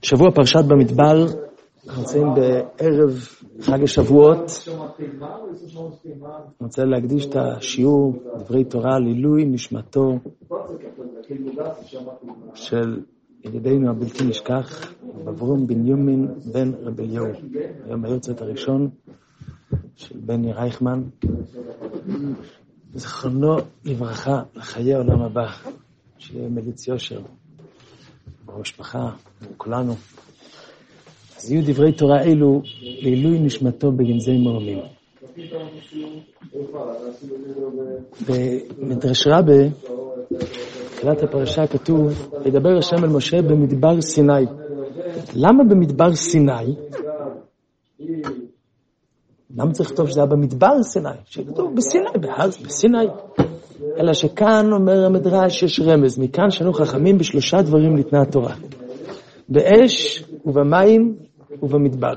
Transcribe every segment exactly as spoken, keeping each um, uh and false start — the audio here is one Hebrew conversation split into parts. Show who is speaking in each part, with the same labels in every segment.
Speaker 1: שבוע פרשת במדבר, אנחנו נמצאים בערב חג השבועות. אני רוצה להקדיש את השיעור דברי תורה לעילוי נשמתו של ידידנו הבלתי נשכח, אברום בנימין בן רבי אליהו, היום היורצייט הראשון של בני רייכמן, זכרונו לברכה לחיי העולם הבא, שיהיה מליץ יושר במשפחה, כולנו. אז יהיו דברי תורה אלו לעילוי נשמתו בגנזי מרומים. במדרש רבה, בתחילת הפרשה כתוב, ידבר השם אל משה במדבר סיני. למה במדבר סיני? למה צריך לכתוב שזה היה במדבר סיני? שכתוב בסיני, בהר בסיני. אלא שכאן אומר המדרש יש רמז, מכאן שנו חכמים בשלושה דברים ניתנה התורה. באש ובמים ובמדבר.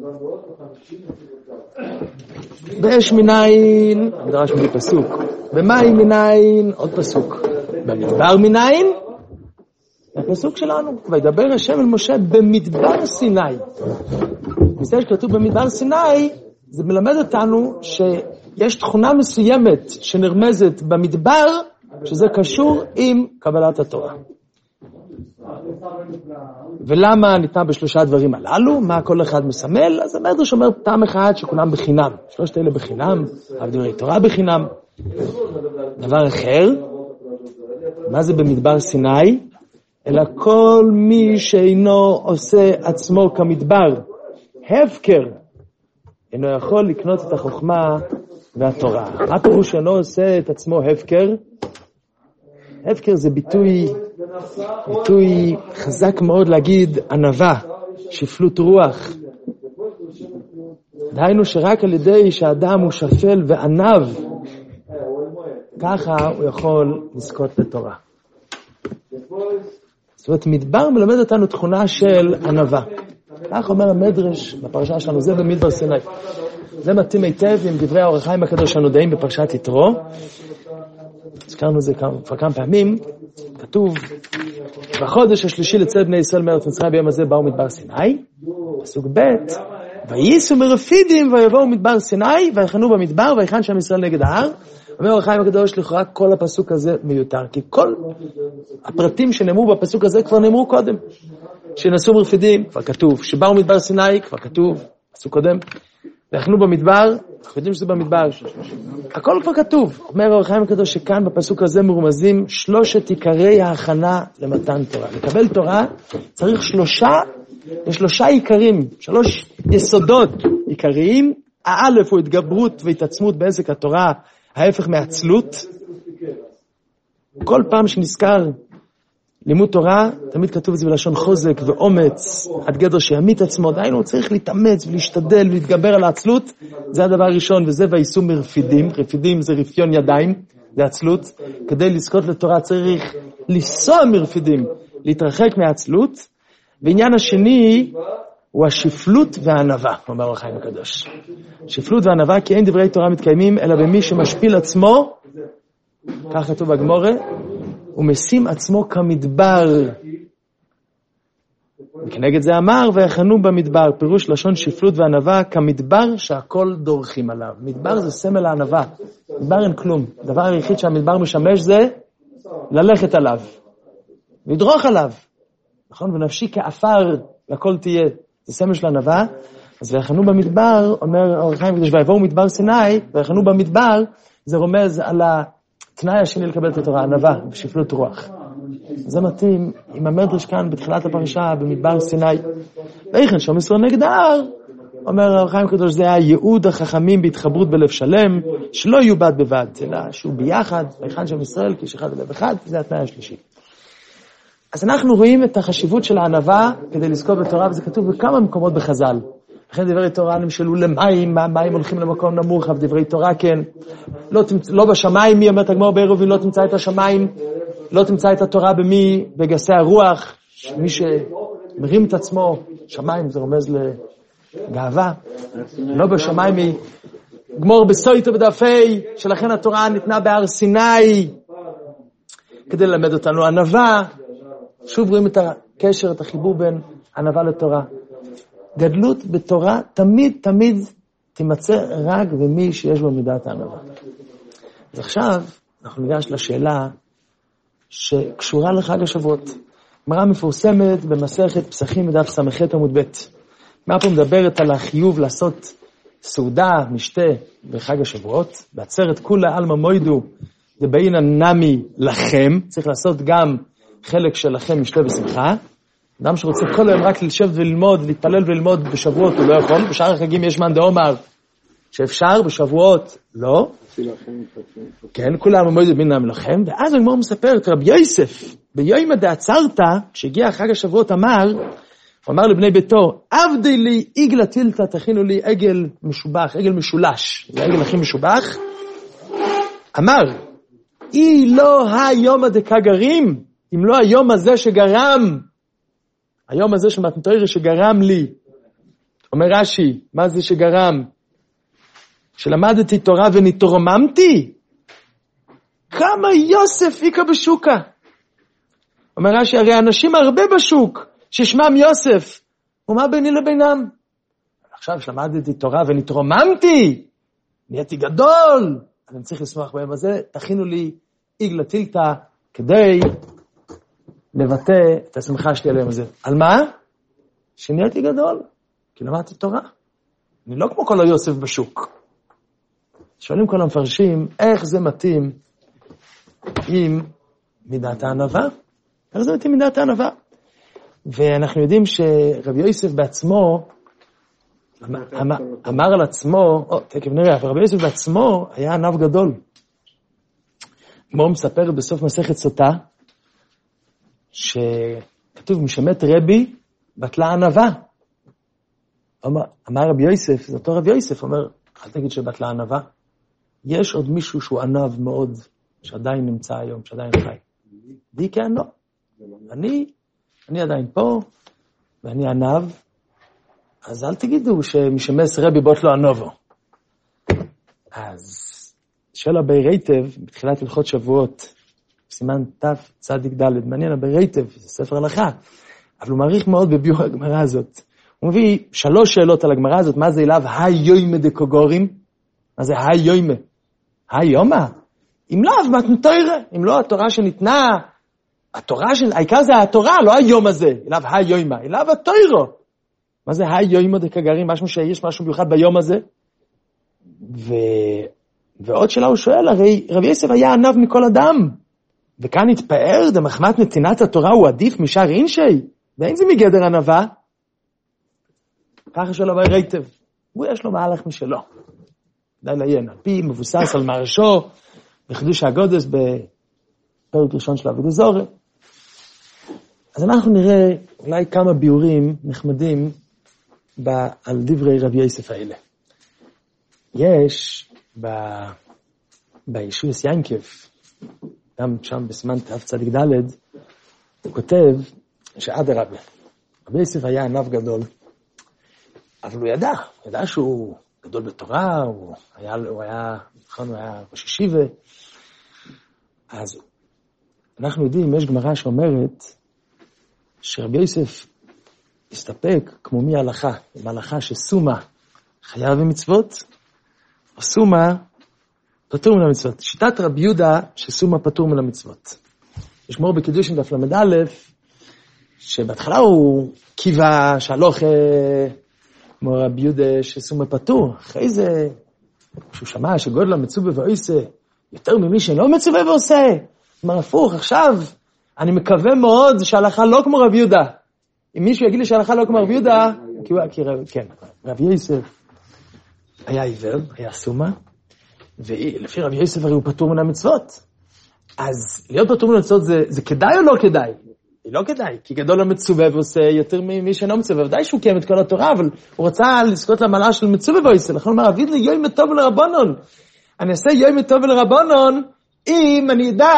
Speaker 1: באש מנין, המדרש מביא פסוק. במים מנין, עוד פסוק. במדבר מנין, הפסוק שלנו. וידבר השם אל משה במדבר סיני. מזה שכתוב במדבר סיני, זה מלמד אותנו שיש תכונה מסוימת שנרמזת במדבר, שזה קשור עם קבלת התורה. ולמה ניתנה בשלושה דברים הללו? מה כל אחד מסמל? אז המדרש אומר פעם אחת שכולם בחינם. שלושת אלה בחינם, דברי תורה בחינם. דבר אחר, מה זה במדבר סיני? אלא כל מי שאינו עושה עצמו כמדבר, הפקר, אינו יכול לקנות את החוכמה והתורה. מה פירוש שאינו עושה את עצמו הפקר? הפקר זה ביטוי, ביטוי חזק מאוד להגיד ענווה, שפלות רוח. דהיינו שרק על ידי שהאדם הוא שפל וענב, ככה הוא יכול לזכות לתורה. זאת אומרת, מדבר מלמד אותנו תכונה של ענווה. כך אומר המדרש בפרשה שלנו, זה במדבר סיני. זה מתאים היטב עם דברי האור החיים הקדוש הנודעים בפרשת יתרו. הזכרנו את זה כבר כמה פעמים. כתוב, בחודש השלישי לצאת בני ישראל מארץ מצרים ביום הזה באו מדבר סיני. פסוק ב' וייסעו מרפידים ויבואו מדבר סיני ויחנו במדבר ויחן שם ישראל נגד ההר. אומר האור החיים הקדוש, לכאורה כל הפסוק הזה מיותר, כי כל הפרטים שנאמרו בפסוק הזה כבר נאמרו קודם. שנסעו מרפידים, כבר כתוב. שבאו מדבר סיני, כבר כתוב, פסוק קודם. ויחנו במדבר, אנחנו יודעים שזה במדבר. הכל כבר כתוב. אומר האור החיים הקדוש שכאן בפסוק הזה מרומזים שלושת עיקרי ההכנה למתן תורה. לקבל תורה צריך שלושה, ושלושה עיקרים, שלוש יסודות עיקריים. האלף הוא התגברות והתעצמות בעסק התורה, ההפך מעצלות. כל פעם שנזכר לימוד תורה, תמיד כתוב את זה בלשון חוזק ואומץ, עד גדר שימית עצמו, דיינו, הוא צריך להתאמץ ולהשתדל ולהתגבר על העצלות, זה הדבר הראשון, וזה וייסעו מרפידים, רפידים זה רפיון ידיים, זה עצלות, כדי לזכות לתורה צריך לנסוע מרפידים, להתרחק מהעצלות, ועניין השני הוא השפלות והענווה, אומר האור החיים הקדוש. שפלות וענווה, כי אין דברי תורה מתקיימים, אלא במי שמשפיל עצמו, כך כתוב בגמורה, הוא משים עצמו כמדבר. וכנגד זה אמר, ויחנו במדבר, פירוש לשון שפלות וענווה, כמדבר שהכל דורכים עליו. מדבר זה סמל הענווה. מדבר אין כלום. הדבר היחיד שהמדבר משמש זה ללכת עליו. לדרוך עליו. נכון? ונפשי כאפר לכל תהיה. זה סמל של הענווה. אז ויחנו במדבר, אומר האור החיים הקדוש, ויבואו מדבר סיני, ויחנו במדבר, זה רומז על ה... תנאי השני לקבל את התורה, ענווה, בשפלות רוח. זה מתאים עם המדרש כאן בתחילת הפרשה במדבר סיני. ויחן שם ישראל נגד ההר, אומר האור החיים הקדוש, זה הייעוד החכמים בהתחברות בלב שלם, שלא יהיו בד בבד, אלא שהוא ביחד, ויחן שם ישראל כאיש אחד בלב אחד, זה התנאי השלישי. אז אנחנו רואים את החשיבות של הענווה כדי לזכות בתורה, וזה כתוב בכמה מקומות בחז"ל. לכן דברי תורה נמשלו למים, מים הולכים למקום נמוך, אבל דברי תורה כן. לא, תמצ... לא בשמיים, מי אומרת הגמרא בעירובין, לא תמצא את השמיים, לא תמצא את התורה במי, בגסי הרוח, מי שמרים את עצמו, שמיים זה רומז לגאווה, לא בשמיים היא, גמור בסויטו בדפי, שלכן התורה ניתנה בהר סיני, כדי ללמד אותנו ענווה, שוב רואים את הקשר, את החיבור בין ענווה לתורה. גדלות בתורה תמיד תמיד תימצא רק במי שיש בו מידת הענווה. אז עכשיו אנחנו ניגש לשאלה שקשורה לחג השבועות. גמרא מפורסמת במסכת פסחים בדף ס"ח עמוד ב'. מה פה מדברת על החיוב לעשות סעודה, משתה בחג השבועות, בעצרת כולה עלמא מוידו דבעינא נמי לכם, צריך לעשות גם חלק שלכם משתה בשמחה. אדם שרוצה כל היום רק לשבת וללמוד, להתפלל וללמוד בשבועות, הוא לא יכול. בשאר החגים יש מאן דאמר שאפשר, בשבועות לא. כן, כולם המועד בין המלאכם. ואז הגמרא מספרת, רבי יוסף, ביומא דעצרתא, כשהגיע חג השבועות, אמר, הוא אמר לבני ביתו, עבדי לי עגלה טילתא, תכינו לי עגל משובח, עגל משולש, זה העגל הכי משובח. אמר, אי לא היומא דקגרים, אם לא היום הזה שגרם, היום הזה של מתנתוירה שגרם לי, אומר רש"י, מה זה שגרם? שלמדתי תורה ונתרוממתי, כמה יוסף איקה בשוקה. אומר רש"י, הרי אנשים הרבה בשוק, ששמם יוסף, ומה ביני לבינם? עכשיו שלמדתי תורה ונתרוממתי, נהייתי גדול, אני צריך לשמוח בהם הזה, תכינו לי עגלה טילתא, כדי לבטא את השמחה שלי עליהם הזה. על מה? שנהייתי גדול, כי למדתי תורה. אני לא כמו כל היוסף בשוק. שואלים כל המפרשים, איך זה מתאים עם מידת הענווה? איך זה מתאים עם מידת הענווה? ואנחנו יודעים שרבי יוסף בעצמו, אמר, אמר על עצמו, או, תכף נראה, אבל רבי יוסף בעצמו היה ענב גדול. כמו הוא מספר בסוף מסכת סוטה, שכתוב, משמת רבי בטלה ענווה. אמר, אמר רבי יוסף, זה אותו רבי יוסף, אומר, אל תגיד שבטלה ענווה. יש עוד מישהו שהוא ענב מאוד, שעדיין נמצא היום, שעדיין חי. די כן לא. אני, אני עדיין פה, ואני ענב, אז אל תגידו שמשמס רבי בוט לו ענובו. אז שואל הבי רייטב, בתחילת הלכות שבועות, סימן תף צדיק ד', מעניין הבי רייטב, זה ספר הלכה, אבל הוא מעריך מאוד בביור הגמרא הזאת. הוא מביא שלוש שאלות על הגמרא הזאת, מה זה אליו היוימה דקוגורים? מה זה היוימה? היומה? אם לא, מתנתוירה, אם לא התורה שניתנה, התורה של, העיקר זה התורה, לא היום הזה, אליו היוימה, אליו התוירו. מה זה היוימה דקגרים? משהו שיש משהו מיוחד ביום הזה? ו... ועוד שאלה הוא שואל, הרי רבי יוסף היה ענב מכל אדם, וכאן התפאר, דמחמת נתינת התורה הוא עדיף משאר אינשי, ואין זה מגדר ענווה. ככה שואל הבי רייטב, הוא יש לו מהלך משלו. די לעיין, על פי מבוסס על מרשו, בחידוש הגודס בפרק ראשון של עבודה זורה. אז אנחנו נראה אולי כמה ביורים נחמדים על דברי רבי יוסף האלה. יש ב... בישוס ינקב, גם שם בסימן תף צדיק ד', הוא כותב שעד הרבה, רבי יוסף היה ענב גדול, אבל הוא ידע, הוא ידע שהוא גדול בתורה, הוא היה, הוא היה, נכון, הוא היה ראש ישיבה. אז אנחנו יודעים, יש גמרא שאומרת שרבי יוסף הסתפק כמו מי הלכה, עם הלכה שסומה חייב במצוות, או סומה פטור מן המצוות. שיטת רבי יהודה שסומה פטור מן המצוות. יש גמרא בקידושין דף למד א', שבהתחלה הוא קיווה שהלוך כמו רבי יהודה שסומה פטור. אחרי זה, כשהוא שמע שגודל המצווה ועושה יותר ממי שאינו מצווה ועושה, אומר הפוך, עכשיו אני מקווה מאוד שההלכה לא כמו רבי יהודה. אם מישהו יגיד לי שההלכה לא כמו רבי יהודה, כי, כי, כן, רבי יוסף היה עיוור, היה סומה, ולפי רבי יוסף הרי הוא פטור מן המצוות. אז להיות פטור מן המצוות זה, זה כדאי או לא כדאי? לא כדאי, כי גדול המצווה ועושה יותר ממי שאינו מצווה, ודאי שהוא קיים את כל התורה, אבל הוא רצה לזכות למעלה של מצווה ועושה, לכן הוא אומר, אביד לי יום טוב לרבנון, אני אעשה יום טוב לרבנון, אם אני ידע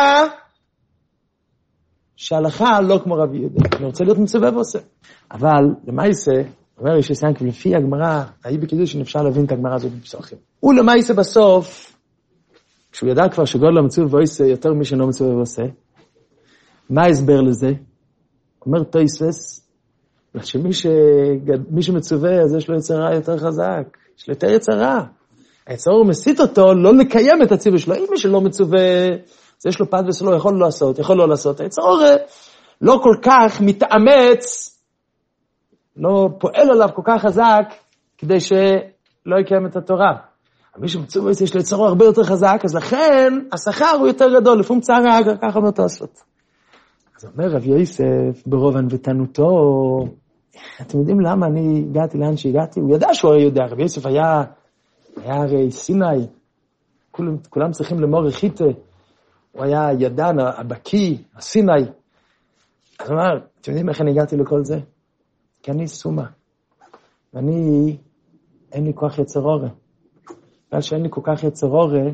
Speaker 1: שההלכה לא כמו רבי יהודה, אני רוצה להיות מצווה ועושה. אבל למעשה, אומר יש סיינקב, לפי הגמרא, ההיא בקידושין אפשר להבין את הגמרא הזאת בפסוחים. הוא למעשה בסוף, כשהוא ידע כבר שגודל המצווה ועושה יותר ממי שאינו מצווה ועושה, מה ההסבר לזה? אומר תוספות, שמי ש... מי שמצווה, אז יש לו יצר רע יותר חזק, יש לו יותר יצר רע. היצר הוא מסית אותו לא לקיים את הציווי שלו. אם מי שלא מצווה, אז יש לו פת וסלו, יכול לא לעשות, יכול לא לעשות. היצר לא כל כך מתאמץ, לא פועל עליו כל כך חזק, כדי שלא יקיים את התורה. מי שמצווה, יש לו יצר הרבה יותר חזק, אז לכן השכר הוא יותר גדול, לפעמים צער האגר, ככה אומר תעשות. אז אומר רב יוסף, ברוב ענוותנותו, אתם יודעים למה אני הגעתי לאן שהגעתי? הוא ידע שהוא הרי יודע, רב יוסף היה, היה הרי סיני, כולם, כולם צריכים למור חיטה, הוא היה ידען, הבקי, הסיני. אז הוא אמר, אתם יודעים איך אני הגעתי לכל זה? כי אני סומה, ואני, אין לי כוח יצר אורה. בגלל שאין לי כל כך יצר אורה,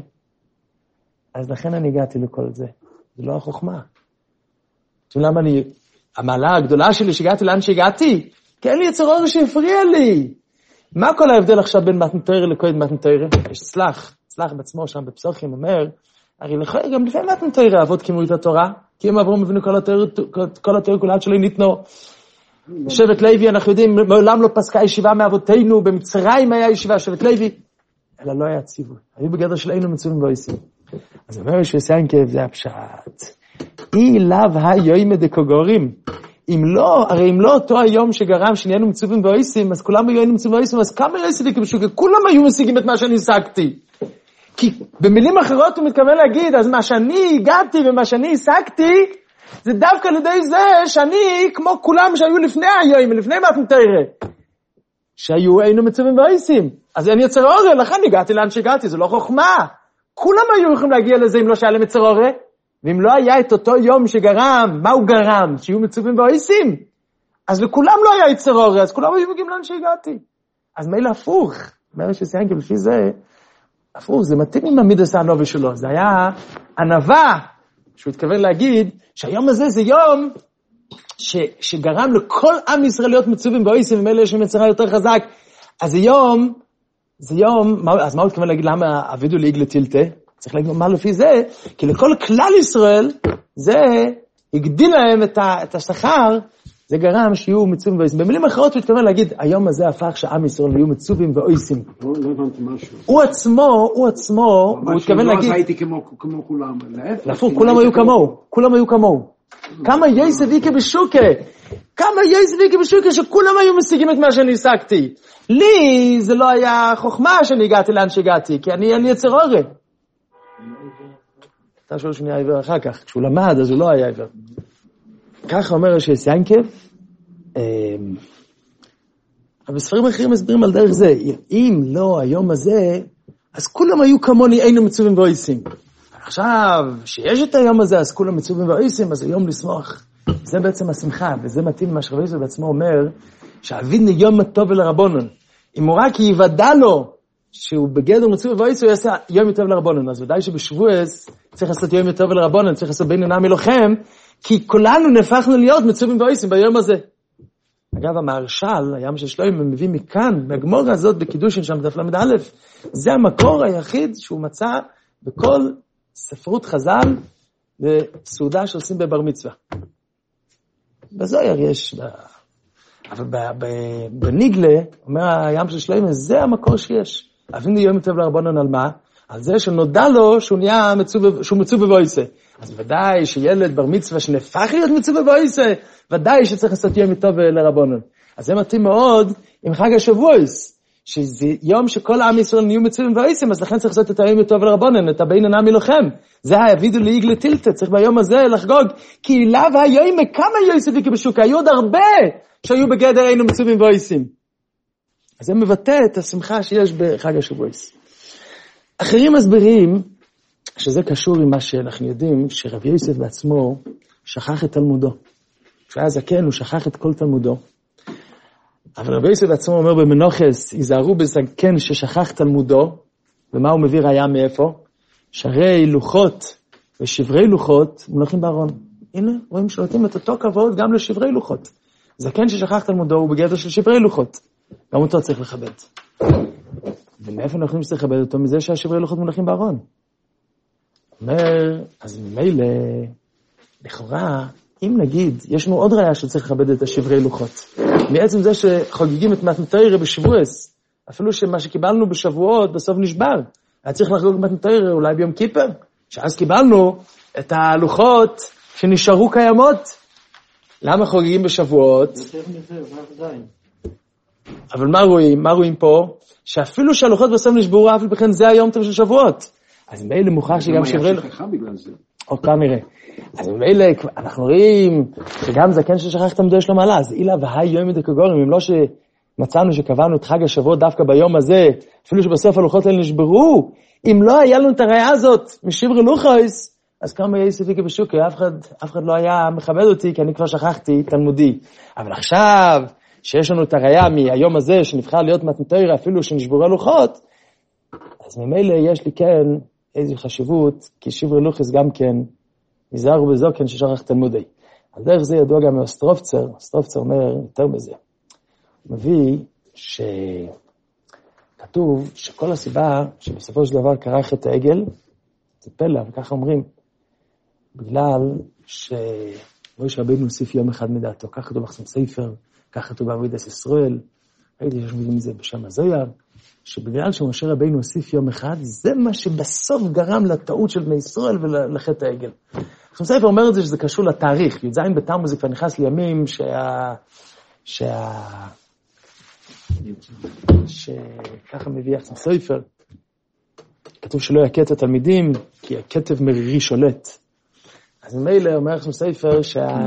Speaker 1: אז לכן אני הגעתי לכל זה. זה לא החוכמה. אתם למה אני, המעלה הגדולה שלי שהגעתי לאן שהגעתי, כי אין לי יצר אורה שהפריע לי. מה כל ההבדל עכשיו בין מתנתרא לכהן מתנתרא? יש צלח, צלח בעצמו שם בפסוחים אומר, הרי לכהן גם לפני מתנתרא אבות קימו את התורה, כי הם עברו מבינו כל התורה, כל התורה כולה שלא ניתנו. שבט לוי, אנחנו יודעים, מעולם לא פסקה ישיבה מאבותינו, במצרים היה ישיבה, שבט לוי, אלא לא היה ציווי. היו בגדר של אינו מצווים ועושים. אז אומר שסיינקב זה הפשט. אי לאו היומא דקוגורים. אם לא, הרי אם לא אותו היום שגרם שנהיינו מצווים ועושים, אז כולם היו מצווים ועושים, אז כמה יעשו לי כמשוגע? כולם היו משיגים את מה שאני השגתי. כי במילים אחרות הוא מתכוון להגיד, אז מה שאני הגעתי ומה שאני השגתי, זה דווקא לידי זה שאני, כמו כולם שהיו לפני היום, לפני מתנתרא, שהיו אינו מצווים ועושים. אז אין יצר אורה, לכן הגעתי לאן שהגעתי, זה לא חוכמה. כולם היו יכולים להגיע לזה אם לא שהיה להם יצר אורה, ואם לא היה את אותו יום שגרם, מה הוא גרם? שיהיו מצווים ועושים. אז לכולם לא היה יצר אורה, אז כולם היו מגיעים לאן שהגעתי. אז מילא הפוך, אומר שסיינקל לפי זה, הפוך, זה מתאים עם המידס הענובי שלו, זה היה ענווה, שהוא התכוון להגיד, שהיום הזה זה יום ש, שגרם לכל עם ישראל להיות מצווים ועושים, ומילא יש מצרה יותר חזק, אז זה יום, זה יום, מה, אז מה הוא התכוון להגיד, למה עבידו ליג לטילטה? צריך להגיד מה לפי זה, כי לכל כלל ישראל, זה הגדיל להם את, ה, את השכר, זה גרם שיהיו מצווים ועושים. במילים אחרות הוא התכוון להגיד, היום הזה הפך שעם ישראל יהיו מצווים ועושים.
Speaker 2: לא, לא הבנתי משהו.
Speaker 1: הוא עצמו, הוא עצמו, הוא התכוון להגיד...
Speaker 2: לא הייתי כמו, כמו כולם,
Speaker 1: להפוך, כולם היו כמוהו, כולם היו כמוהו. כמה יסף איקה בשוקה, כמה יסף איקה בשוקה שכולם היו משיגים את מה שאני השגתי. לי זה לא היה חוכמה שאני הגעתי לאן שהגעתי, כי אני אין לי יצר אורה. אתה שואל שאני עיוור אחר כך, כשהוא למד אז הוא לא היה עיוור. ככה אומר שסיינקב, אבל בספרים אחרים מסבירים על דרך זה, אם לא היום הזה, אז כולם היו כמוני אינו מצווים ועושים. עכשיו, שיש את היום הזה, אז כולם מצווים ועושים, אז היום לשמוח. זה בעצם השמחה, וזה מתאים מה שרבי יוסף בעצמו אומר, שאבידני יום טוב לרבונן. אם הוא רק יוודע לו, שהוא בגדר מצווים ועושים, הוא יעשה יום טוב לרבונן. אז ודאי שבשבועס צריך לעשות יום טוב לרבונן, צריך לעשות בין עינם מלוחם, כי כולנו נהפכנו להיות מצווים ועושים ביום הזה. אגב, המהרש"ל, הים של שלוים, מביא מכאן, מהגמורה הזאת בקידושין שם דף למד א', זה המקור היחיד שהוא מצא בכל ספרות חז"ל בסעודה שעושים בבר מצווה. בזויר יש, אבל בניגלה, אומר הים של שלוים, זה המקור שיש. אבינו יום טוב לרבונן על מה? על זה שנודע לו שהוא נהיה מצווה, שהוא מצווה ועושה. אז ודאי שילד בר מצווה שנהפך להיות מצווה ועושה, ודאי שצריך לעשות יום טוב לרבונן. אז זה מתאים מאוד עם חג השבועס, שזה יום שכל העם ישראל נהיו מצווים ועושים, אז לכן צריך לעשות את היום טוב לרבונן, את הבין עינם מלוחם. זה היבידו ליג לטילטה, צריך ביום הזה לחגוג, כי לאו היום כמה יוסף איקה בשוקה, היו עוד הרבה שהיו בגדר היינו מצווים ועושים. אז זה מבטא את השמחה שיש בחג השבועס. אחרים מסבירים שזה קשור עם מה שאנחנו יודעים, שרבי יוסף בעצמו שכח את תלמודו. כשהוא היה זקן, הוא שכח את כל תלמודו. אבל רבי יוסף בעצמו אומר במנוחס, היזהרו בזקן ששכח תלמודו, ומה הוא מביא ראיה מאיפה? שרי לוחות ושברי לוחות מונחים בארון. הנה, רואים שנותנים את אותו כבוד גם לשברי לוחות. זקן ששכח תלמודו הוא בגדר של שברי לוחות. גם אותו צריך לכבד. ומאיפה אנחנו יכולים שצריך לכבד אותו? מזה שהשברי לוחות מונחים בארון. אומר, אז ממילא, לכאורה, אם נגיד, יש לנו עוד ראיה שצריך לכבד את השברי לוחות. מעצם זה שחוגגים את מתנת תורה בשבועס, אפילו שמה שקיבלנו בשבועות בסוף נשבר. היה צריך לחגוג מתנת תורה אולי ביום כיפר, שאז קיבלנו את הלוחות שנשארו קיימות. למה חוגגים בשבועות? אבל מה רואים? מה רואים פה? שאפילו שהלוחות בסוף נשברו, אף בכן זה היום טוב של שבועות. אז מילא מוכרח שגם שברי...
Speaker 2: מה היה שכחה בגלל זה?
Speaker 1: או כאן נראה. אז מילא אנחנו רואים שגם זקן ששכח תלמודו יש לו מעלה. אז אילה והי יום דקגורים, אם לא שמצאנו שקבענו את חג השבועות דווקא ביום הזה, אפילו שבסוף הלוחות האלה נשברו, אם לא היה לנו את הראייה הזאת משברי לוחוס, אז כמה יהיה ספיקי בשוקי, אף אחד, אף אחד לא היה מכבד אותי, כי אני כבר שכחתי תלמודי. אבל עכשיו, שיש לנו את הראייה מהיום הזה, שנבחר להיות מתנת תורה, אפילו שנשברו הלוחות, אז ממילא יש לי כן איזו חשיבות, כי שברי לוחס גם כן, נזהר בזוקן ששכח תלמודי. על דרך זה ידוע גם מאוסטרופצר, אוסטרופצר אומר יותר בזה. הוא מביא שכתוב שכל הסיבה שבסופו של דבר קרה חטא העגל, זה פלא, וככה אומרים, בגלל שמשה רבינו הוסיף יום אחד מדעתו, כך כתוב בחסם ספר, כך כתוב בעבודת ישראל, ראיתי שיש מילים זה בשם הזויר, שבגלל שמשה רבינו הוסיף יום אחד, זה מה שבסוף גרם לטעות של בני ישראל ולחטא העגל. חסם ספר אומר את זה שזה קשור לתאריך, י"ז בתמוז זה כבר נכנס לימים שה... שה... שככה מביא חסם ספר, כתוב שלא יקט התלמידים, כי הכתב מרירי שולט. אז ממילא אומר חסם ספר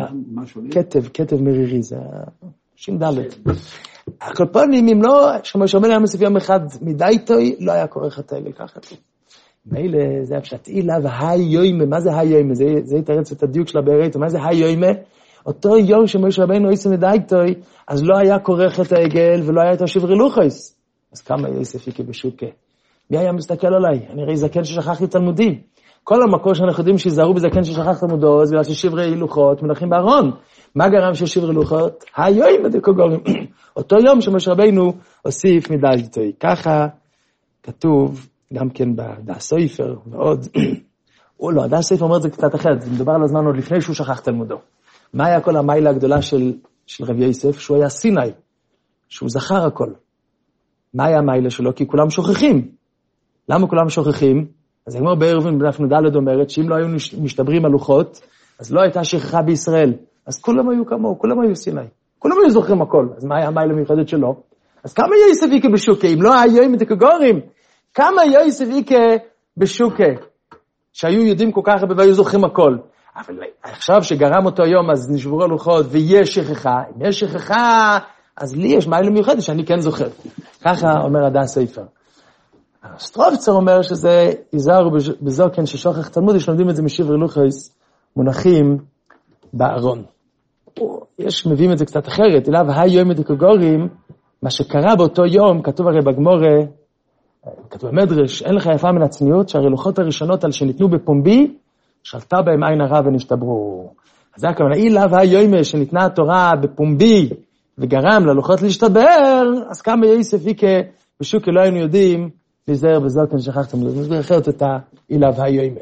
Speaker 1: שהכתב, כתב מרירי, זה שין דלת. הקולפונים, אם לא, שמשה רבינו היה מוסיף יום אחד מדי איתוי, לא היה קורא חטא העגל ככה. ממילא זה הפשט אילה והי יוימה, מה זה היי יוימה? זה, זה יתרץ את הדיוק של הבארית, מה זה היי יוימה? אותו יום שמשה רבינו הוסיף מדי איתוי, אז לא היה קורא חטא העגל ולא היה את השברי לוחס. אז כמה יהיה ספיקי בשוקה? מי היה מסתכל עליי? אני ראי זקן ששכחתי תלמודי. כל המקור שאנחנו יודעים שיזהרו בזקן ששכח תלמודו, זה בגלל ששברי לוחות מנחים בארון. מה גרם ששברי לוחות? היום דקגורים. אותו יום שמשה רבינו הוסיף מדלתוי. ככה כתוב גם כן בדעת ספר ועוד. או לא, דעת ספר אומר את זה קצת אחרת. זה מדבר על הזמן עוד לפני שהוא שכח תלמודו. מה היה כל המיילה הגדולה של, של רבי יוסף? שהוא היה סיני, שהוא זכר הכל. מה היה המיילה שלו? כי כולם שוכחים. למה כולם שוכחים? אז הגמרא בערבין בדף נ"ד אומרת שאם לא היו משתברים הלוחות, אז לא הייתה שכחה בישראל. אז כולם היו כמוהו, כולם היו סיני. כולם היו זוכרים הכל. אז מה היה המיילה המיוחדת שלו? אז כמה יוסף איקה בשוקה? אם לא היה יום דקגורים, כמה יוסף איקה בשוקה? שהיו יודעים כל כך הרבה והיו זוכרים הכל. אבל עכשיו שגרם אותו יום, אז נשברו הלוחות ויש שכחה. אם יש שכחה, אז לי יש מיילה מיוחדת שאני כן זוכר. ככה אומר הדעת ספר. הסטרופצר אומר שזה יזהרו בזוקן ששוכח תלמודי, שלומדים את זה משברי לוחס, מונחים בארון. יש, מביאים את זה קצת אחרת, אליו היי יום דקגורים, מה שקרה באותו יום, כתוב הרי בגמורה, כתוב במדרש, אין לך יפה מן הצניעות, שהרי לוחות הראשונות על שניתנו בפומבי, שלטה בהם עין הרע ונשתברו. אז זה הכוונה, אליו היי יום שניתנה התורה בפומבי, וגרם ללוחות להשתבר, אז כמה יוסף איקה בשוקה לא היינו יודעים, להיזהר בזוקן שכחתם, זה מסביר אחרת את האילה והיוימה.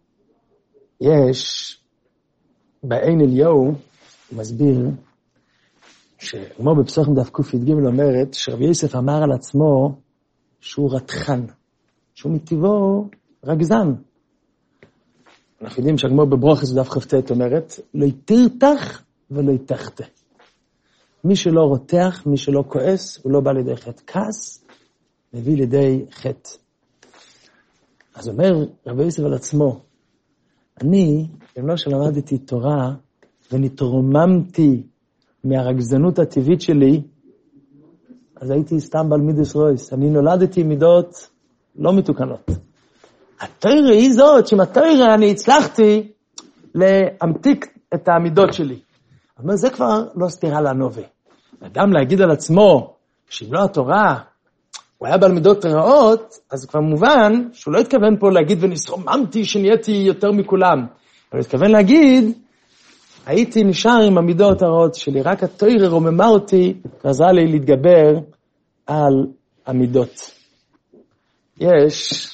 Speaker 1: יש, בעין אליהו, הוא מסביר, שכמו בפסוח מדף ק"ג אומרת, שרבי יוסף אמר על עצמו, שהוא רתחן, שהוא מטבעו רגזן. אנחנו יודעים שהגמור בברוכס בדף כ"ט אומרת, לא יתרתח ולא יתחתה. מי שלא רותח, מי שלא כועס, הוא לא בא לידי חטא. כעס, מביא לידי חטא. אז אומר רבי יוסף על עצמו, אני, אם לא שלמדתי תורה, ונתרוממתי מהרגזנות הטבעית שלי, אז הייתי סתם בעל מידס רויס. אני נולדתי מידות לא מתוקנות. התורה היא זאת, שעם התורה אני הצלחתי להמתיק את העמידות שלי. אבל זה כבר לא סתירה לנובה. אדם להגיד על עצמו, שאם לא התורה, הוא היה בעל מידות רעות, אז כבר מובן שהוא לא התכוון פה להגיד ונסרוממתי שנהייתי יותר מכולם. אבל התכוון להגיד, הייתי נשאר עם המידות הרעות שלי, רק התורה רוממה אותי, ועזרה לי להתגבר על המידות. יש,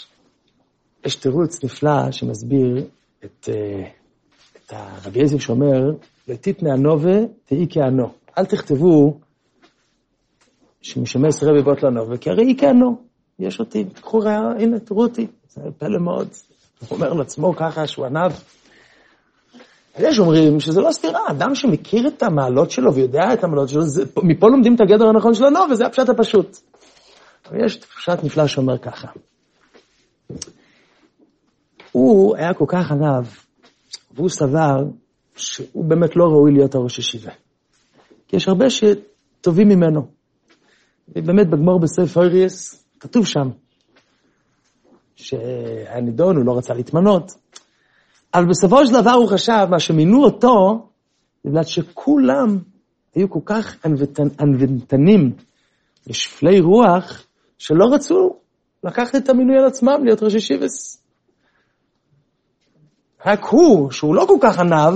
Speaker 1: יש תירוץ נפלא שמסביר את, את הרבי יוסף שאומר, ותתנה הנובה, תהי כענו. אל תכתבו שמשמש רבי בוט לנובה, כי הרי היא כענו. יש אותי, תקחו ראה, הנה, תראו אותי. זה פלא מאוד. הוא אומר לעצמו ככה שהוא ענב. יש אומרים שזה לא סתירה, אדם שמכיר את המעלות שלו ויודע את המעלות שלו, זה, מפה לומדים את הגדר הנכון של הנובה, וזה הפשט הפשוט. אבל יש פשט נפלא שאומר ככה. הוא היה כל כך ענב, והוא סבר שהוא באמת לא ראוי להיות הראש ישיבה. כי יש הרבה שטובים ממנו. ובאמת בגמור בספר אוריאס, כתוב שם, שהיה נידון, הוא לא רצה להתמנות, אבל בסופו של דבר הוא חשב, מה שמינו אותו, בגלל שכולם היו כל כך ענוותנים, ושפלי רוח, שלא רצו לקחת את המינוי על עצמם, להיות ראש ישיבס. רק הוא, שהוא לא כל כך ענב,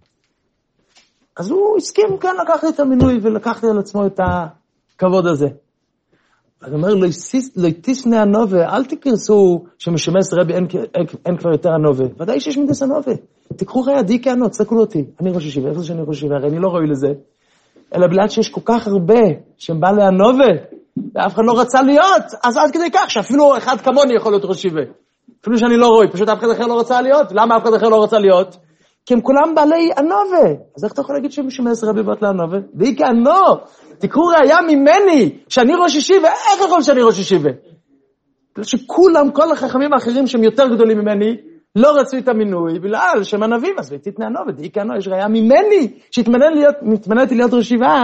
Speaker 1: אז הוא הסכים כאן לקחת את המינוי, ולקחת על עצמו את הכבוד הזה. אני אומר, לא תשנה הנובה, אל תקרסו שמשמש רבי אין, אין, אין כבר יותר הנובה. ודאי שיש מידס הנובה. תקחו חיי עדי כענו, תסתכלו אותי. אני ראש ישיבה, איך זה שאני ראש ישיבה? הרי אני לא ראוי לזה. אלא בגלל שיש כל כך הרבה שהם בא להנובה, ואף אחד לא רצה להיות, אז עד כדי כך שאפילו אחד כמוני יכול להיות ראש ישיבה. אפילו שאני לא ראוי, פשוט אף אחד אחר לא רצה להיות. למה אף אחד אחר לא רצה להיות? כי הם כולם בעלי הנובה. אז איך אתה יכול להגיד שמשמש רבי בוט להנובה? די כענו. תקראו ראיה ממני, שאני ראש ישיבה, איך יכול שאני ראש ישיבה? שכולם, כל החכמים האחרים שהם יותר גדולים ממני, לא רצו את המינוי, בגלל שהם ענבים, אז תתנה הנובה, די כענו, יש ראיה ממני, שהתמנתי להיות ראש ישיבה,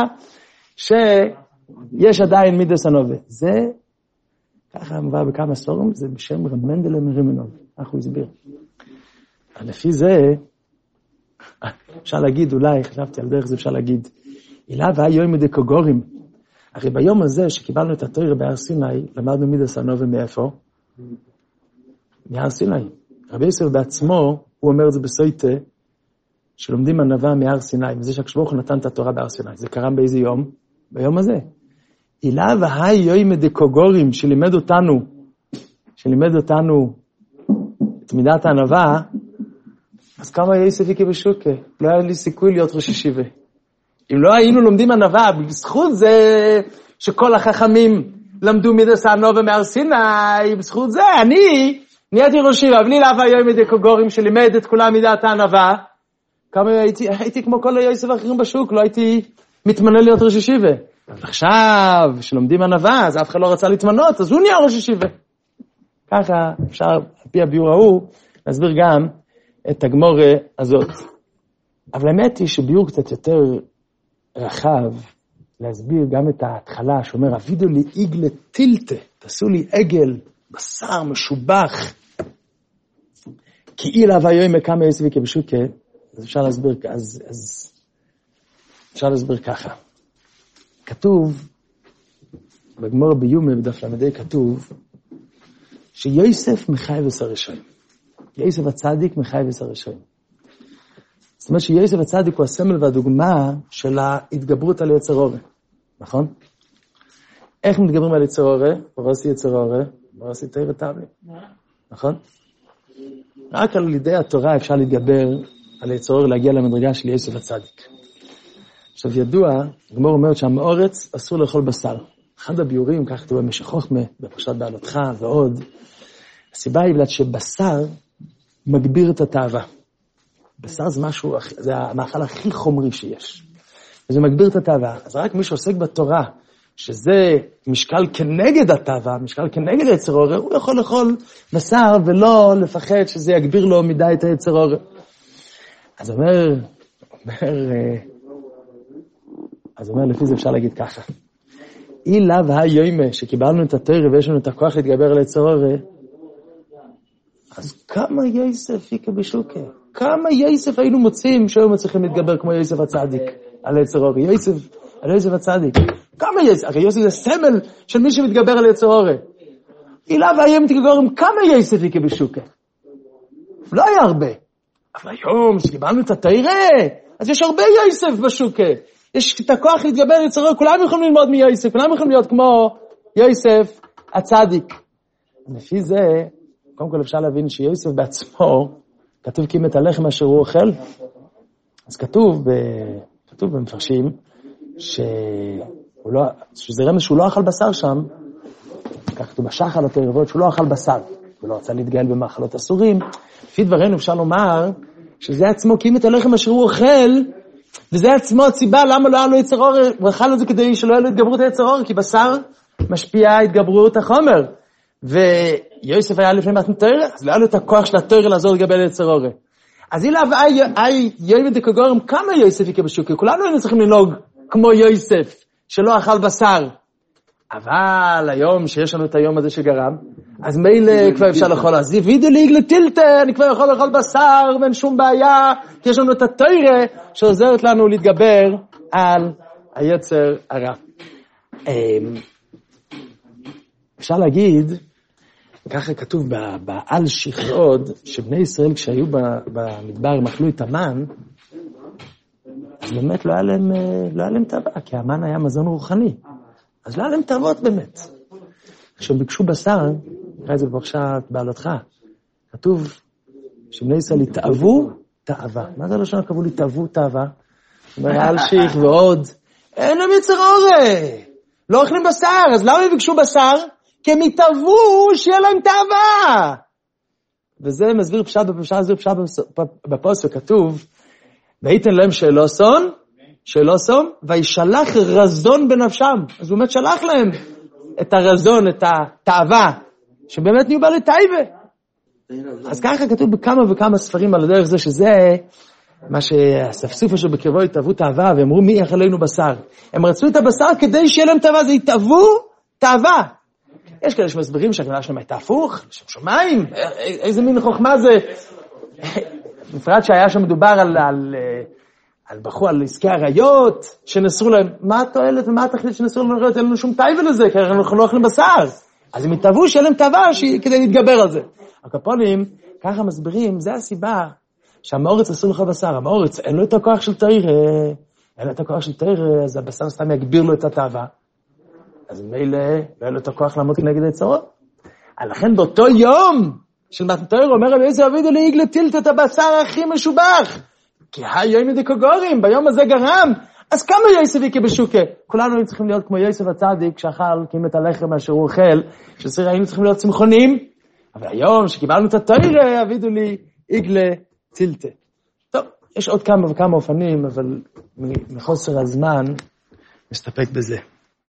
Speaker 1: שיש עדיין מידס הנובה. זה, ככה מבוא בכמה ספרים, זה בשם רב מנדל מרימנוב, איך הוא הסביר. לפי זה, אפשר להגיד, אולי, חשבתי על דרך זה אפשר להגיד, אילה והיום מדקוגורים. הרי ביום הזה שקיבלנו את התורה בהר סיני, למדנו מידס הנובה מאיפה? מהר סיני. רבי יוסף בעצמו, הוא אומר את זה בסויטה, שלומדים ענווה מהר סיני, מזה שהקדוש ברוך הוא נתן את התורה בהר סיני. זה קרה באיזה יום? ביום הזה. אילה והיום מדקוגורים, שלימד אותנו, שלימד אותנו את מידת הענווה, אז כמה יוסף יקי בשוקה? לא היה לי סיכוי להיות ראש ישיבה. אם לא היינו לומדים ענווה, בזכות זה שכל החכמים למדו מידס הנובה מהר סיני, בזכות זה אני נהייתי ראש ישיבה, בלי להבא היום מדקוגורים שלימד את כולם מידת הענווה, כמה הייתי, הייתי כמו כל היוסף האחרים בשוק, לא הייתי מתמנה להיות ראש ישיבה. אבל עכשיו שלומדים ענווה, אז אף אחד לא רצה להתמנות, אז הוא נהיה ראש ישיבה. ככה אפשר, על פי הביאור ההוא, להסביר גם את הגמורה הזאת. אבל האמת היא שביאור קצת יותר רחב, להסביר גם את ההתחלה, שאומר, אבידו לי עגלה טילטה, תעשו לי עגל, בשר משובח, כי אילה והיום מקם יוסף כבשוקה, אז אפשר להסביר, אז, אז אפשר להסביר ככה. כתוב, בגמור ביומי, בדף למדי כתוב, שיוסף מחי וסר רשעים. יוסף הצדיק מחי וסר רשעים. זאת אומרת שיוסף הצדיק הוא הסמל והדוגמה של ההתגברות על יצר אורה. נכון? איך מתגברים על יצר אורה? ברוסי יצר אורה, ברוסי תאי וטבלי. נכון? רק על ידי התורה אפשר להתגבר על יצר אורה, להגיע למדרגה של יוסף הצדיק. עכשיו ידוע, הגמור אומרת שהמאורץ אסור לאכול בשר. אחד הביורים, כך כתוב במשך חוכמה, בפרשת בעלותך ועוד, הסיבה היא בגלל שבשר מגביר את התאווה. בשר זה משהו, זה המאכל הכי חומרי שיש. וזה מגביר את התאווה. אז רק מי שעוסק בתורה, שזה משקל כנגד התאווה, משקל כנגד היצר אורה, הוא יכול לאכול בשר ולא לפחד שזה יגביר לו מדי את היצר אורה. אז אומר, אומר, אז אומר, לפי זה אפשר להגיד ככה. אילה והיומה, שקיבלנו את התורה ויש לנו את הכוח להתגבר על היצר אורה, אז כמה יוסף יקה בשוקה? כמה יוסף היינו מוצאים שהיום מצליחים להתגבר כמו יוסף הצדיק על היצר אורה? יוסף, על יוסף הצדיק. כמה יוסף? הרי יוסף זה סמל של מי שמתגבר על היצר אורה. אילה והיום מתגברים, כמה יוסף יקה בשוקה? לא היה הרבה. אבל היום שקיבלנו את התורה, אז יש הרבה יוסף בשוקה. יש את הכוח להתגבר על היצר אורה, כולם יכולים ללמוד מיוסף, כולם יכולים להיות כמו יוסף הצדיק. לפי זה, קודם כל אפשר להבין שיוסף בעצמו, כתוב כי מת הלחם אשר הוא אוכל, אז כתוב, ב... כתוב במפרשים, שהוא לא... שזה רמז שהוא לא אכל בשר שם, כך כתוב בשחל התרבות, שהוא לא אכל בשר, הוא לא רצה להתגאל במאכלות אסורים. לפי דברנו אפשר לומר, שזה עצמו, כי אם את הלחם אשר הוא אוכל, וזה עצמו הסיבה למה לא היה לו יצר אור, הוא אכל את זה כדי שלא היה לו התגברות היצר אור, כי בשר משפיע התגברות החומר. ויוסף היה לפני מתן תורה, אז לא היה לו את הכוח של התורה לעזור לגבי יצר אור. אז אילו אי יוימד דקגורם, כמה יוסף יקה בשוק? כולנו היינו צריכים לנהוג כמו יוסף, שלא אכל בשר. אבל היום שיש לנו את היום הזה שגרם, אז מילא כבר אפשר לאכול, אז יבידו לי גלטילטה, אני כבר יכול לאכול בשר, ואין שום בעיה, כי יש לנו את התורה שעוזרת לנו להתגבר על היצר הרע. אפשר להגיד, ככה כתוב בעל שכרוד, שבני ישראל כשהיו במדבר הם אכלו את המן, אז באמת לא היה להם, לא היה להם טבע, כי המן היה מזון רוחני. אז לא היה להם תאוות באמת. כשהם ביקשו בשר, נראה את זה בפרשת בעלותך, כתוב שבני ישראל התאהבו תאווה. מה זה לא שונה קבעו להתאהבו תאווה? מעל שיך ועוד. אין להם יצר אור. לא אוכלים בשר, אז למה הם ביקשו בשר? כי הם התאהבו שיהיה להם תאווה. וזה מסביר פשט בפשט, מסביר פשט בפוסק, כתוב, והייתן להם שאלו סון, שאלו סון, וישלח רזון בנפשם. אז הוא באמת שלח להם את הרזון, את התאווה, שבאמת נהיו בעלי תאווה. אז ככה כתוב בכמה וכמה ספרים על הדרך זה, שזה מה שהספסוף אשר בקרבו התאהבו תאווה, ואמרו מי יאכלנו בשר. הם רצו את הבשר כדי שיהיה להם תאווה, זה התאהבו תאווה. יש כאלה שמסברים שהכוונה שלהם הייתה הפוך, לשם שמיים, איזה מין חוכמה זה. בפרט שהיה שם מדובר על, על, על בחור, על עסקי הריות, שנסרו להם, מה התועלת ומה התכלית שנסרו להם הריות, אין לנו שום טייבה לזה, כי אנחנו לא אוכלים בשר. אז הם התאהבו שיהיה להם תאווה כדי להתגבר על זה. הקפונים, ככה מסבירים, זה הסיבה שהמאורץ אסור לך בשר. המאורץ, אין לו את הכוח של תאיר, אין לו את הכוח של תאיר, אז הבשר סתם יגביר לו את התאווה. אז מילא, לא היה לו את הכוח לעמוד כנגד היצרות. לכן באותו יום של מתן תורה אומר רבי יוסף אבידו ליגלה טילט את הבשר הכי משובח. כי היום דקוגורים, ביום הזה גרם, אז כמה יוסף יקה בשוקה? כולנו היינו צריכים להיות כמו יוסף הצדיק, שאכל קים את הלחם אשר הוא אוכל, שצריך היינו צריכים להיות צמחונים, אבל היום שקיבלנו את התורה, אבידו לי איגלה טילטה. טוב, יש עוד כמה וכמה אופנים, אבל מחוסר הזמן, נסתפק בזה.